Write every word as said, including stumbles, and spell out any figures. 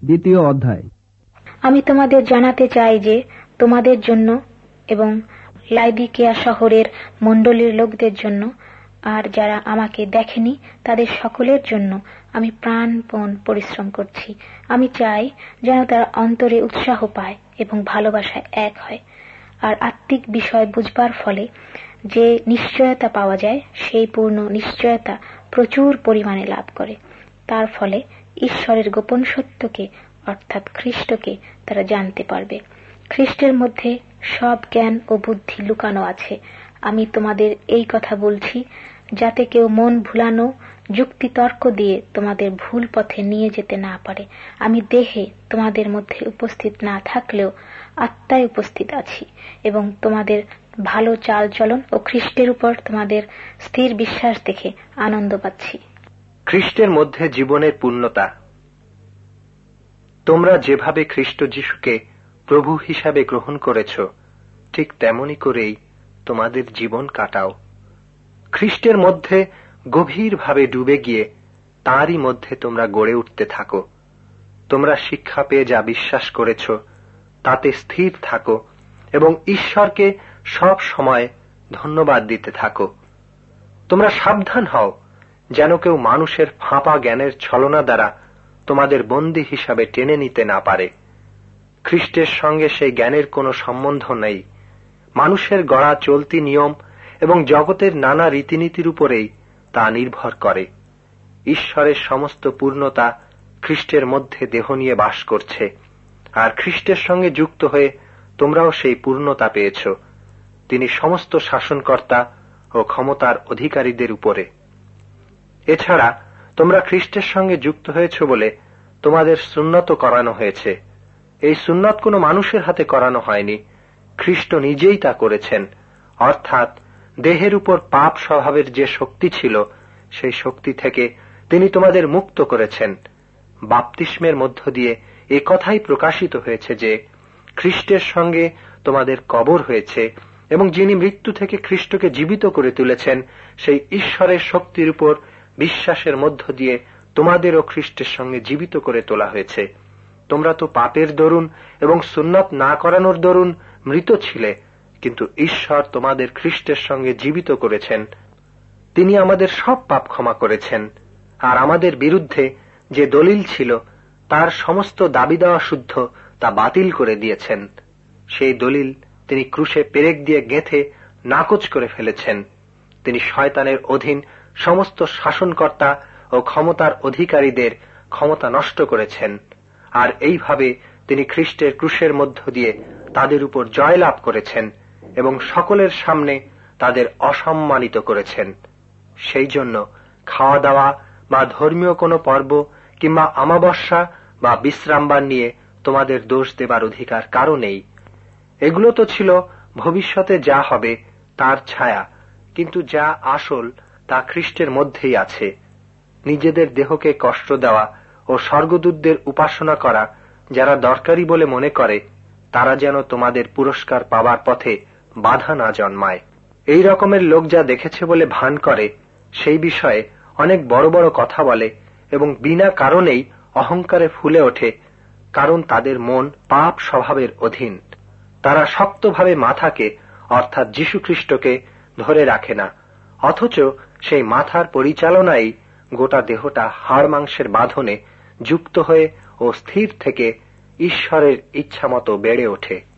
দ্বিতীয় অধ্যায়। আমি তোমাদের জানাতে চাই যে তোমাদের জন্য এবং লাইদিকেয়া শহরের মণ্ডলীর লোকদের জন্য আর যারা আমাকে দেখেনি তাদের সকলের জন্য আমি প্রাণপণ পরিশ্রম করছি। আমি চাই যেন তারা অন্তরে উৎসাহ পায় এবং ভালোবাসায় এক হয়, আর আত্মিক বিষয় বুঝবার ফলে যে নিশ্চয়তা পাওয়া যায় সেই পূর্ণ নিশ্চয়তা প্রচুর পরিমাণে লাভ করে। তার ফলে ঈশ্বরের গোপন সত্যকে অর্থাৎ খ্রিস্টকে তারা জানতে পারবে। খ্রিস্টের মধ্যে সব জ্ঞান ও বুদ্ধি লুকানো আছে। আমি তোমাদের এই কথা বলছি যাতে কেউ মন ভুলানো যুক্তিতর্ক দিয়ে তোমাদের ভুল পথে নিয়ে যেতে না পারে। আমি দেহে তোমাদের মধ্যে উপস্থিত না থাকলেও আত্মায় উপস্থিত আছি এবং তোমাদের ভালো চাল চলন ও খ্রিস্টের উপর তোমাদের স্থির বিশ্বাস দেখে আনন্দ পাচ্ছি। খ্রিস্টের মধ্যে জীবনের পূর্ণতা। তোমরা যেভাবে খ্রিস্ট যিশুকে প্রভু হিসাবে গ্রহণ করেছ ঠিক তেমনি করেই তোমাদের জীবন কাটাও। খ্রিস্টের মধ্যে গভীরভাবে ডুবে গিয়ে তাঁরই মধ্যে তোমরা গড়ে উঠতে থাকো। তোমরা শিক্ষা পেয়ে যা বিশ্বাস করেছ তাতে স্থির থাকো এবং ঈশ্বরকে সব সময় ধন্যবাদ দিতে থাকো। তোমরা সাবধান হও যেন কেউ মানুষের ফাঁপা জ্ঞানের ছলনা দ্বারা তোমাদের বন্দী হিসাবে টেনে নিতে না পারে। খ্রিস্টের সঙ্গে সেই জ্ঞানের কোনো সম্বন্ধ নেই। মানুষের গড়া চলতি নিয়ম এবং জগতের নানা রীতিনীতির উপরেই তা নির্ভর করে। ঈশ্বরের সমস্ত পূর্ণতা খ্রিস্টের মধ্যে দেহ নিয়ে বাস করছে, আর খ্রিস্টের সঙ্গে যুক্ত হয়ে তোমরাও সেই পূর্ণতা পেয়েছ। তিনি সমস্ত শাসনকর্তা ও ক্ষমতার অধিকারীদের উপরে। এছাড়া তোমরা খ্রিস্টের সঙ্গে যুক্ত হয়েছ বলে তোমাদের সুন্নত করানো হয়েছে। এই সুন্নত কোনো মানুষের হাতে করানো হয়নি, খ্রিস্ট নিজেই তা করেছেন। অর্থাৎ দেহের উপর পাপ স্বভাবের যে শক্তি ছিল সেই শক্তি থেকে তিনি তোমাদের মুক্ত করেছেন। বাপ্তিস্মের মধ্য দিয়ে এ কথাই প্রকাশিত হয়েছে যে খ্রিস্টের সঙ্গে তোমাদের কবর হয়েছে এবং যিনি মৃত্যু থেকে খ্রিস্টকে জীবিত করে তুলেছেন সেই ঈশ্বরের শক্তির উপর বিশ্বাসের মধ্য দিয়ে তোমাদেরও খ্রিস্টের সঙ্গে জীবিত করে তোলা হয়েছে। তোমরা তো পাপের দরুন এবং সুন্নত না করানোর দরুন মৃত ছিলে, কিন্তু ঈশ্বর তোমাদের খ্রিস্টের সঙ্গে জীবিত করেছেন। তিনি আমাদের সব পাপ ক্ষমা করেছেন, আর আমাদের বিরুদ্ধে যে দলিল ছিল তার সমস্ত দাবি দেওয়া শুদ্ধ তা বাতিল করে দিয়েছেন। সেই দলিল তিনি ক্রুশে পেরেক দিয়ে গেঁথে নাকচ করে ফেলেছেন। তিনি শয়তানের অধীন সমস্ত শাসনকর্তা ও ক্ষমতার অধিকারীদের ক্ষমতা নষ্ট করেছেন, আর এইভাবে তিনি খ্রিস্টের ক্রুশের মধ্য দিয়ে তাদের উপর জয়লাভ করেছেন এবং সকলের সামনে তাদের অসম্মানিত করেছেন। সেই জন্য খাওয়া দাওয়া বা ধর্মীয় কোনো পর্ব কিংবা আমাবস্যা বা বিশ্রামবার নিয়ে তোমাদের দোষ দেবার অধিকার কারো নেই। এগুলো তো ছিল ভবিষ্যতে যা হবে তার ছায়া, কিন্তু যা আসল তা খ্রিস্টের মধ্যেই আছে। নিজেদের দেহকে কষ্ট দেওয়া ও স্বর্গদূতদের উপাসনা করা যারা দরকারি বলে মনে করে তারা যেন তোমাদের পুরস্কার পাবার পথে বাধা না জন্মায়। এই রকমের লোক যা দেখেছে বলে ভান করে সেই বিষয়ে অনেক বড় বড় কথা বলে এবং বিনা কারণেই অহংকারে ফুলে ওঠে, কারণ তাদের মন পাপ স্বভাবের অধীন। তারা শক্তভাবে মাথাকে অর্থাৎ যীশু খ্রিস্টকে ধরে রাখে না, অথচ সেই মাথার পরিচালনাই গোটা দেহটা হাড় মাংসের বাঁধনে যুক্ত হয়ে ও স্থির থেকে ঈশ্বরের ইচ্ছামতো বেড়ে ওঠে।